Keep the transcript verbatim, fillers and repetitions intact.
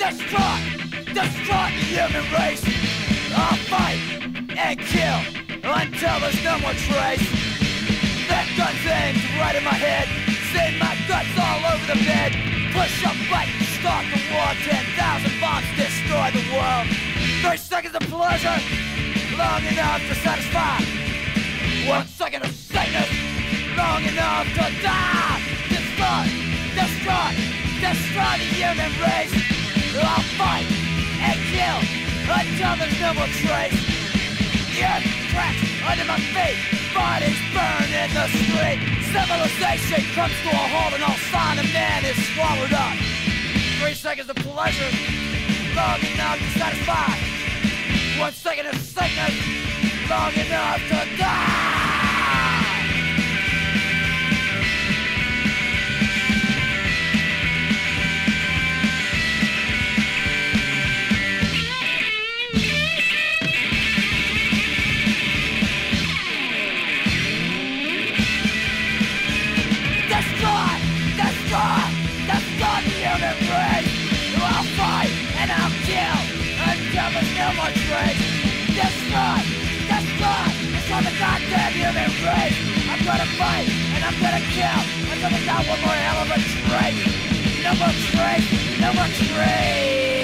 Destroy, destroy the human race. I'll fight and kill until there's no more trace. That gun's aimed right in my head, send my guts all over the bed. Push up, fight, start the war. Ten thousand bombs destroy the world. Thirty seconds of pleasure, long enough to satisfy. One second of sadness, long enough to die. Destroy, destroy, destroy the human race. I'll fight and kill until there's no more trace. The earth cracks under my feet, bodies burn in the street. Civilization comes to a halt and all sign of man is swallowed up. Three seconds of pleasure, long enough to satisfy. One second of sickness, long enough to die. No more trace. Destroy, destroy, destroy the goddamn human race. I'm gonna fight and I'm gonna kill until there's not one more hell of a trace. No more trace, no more trace.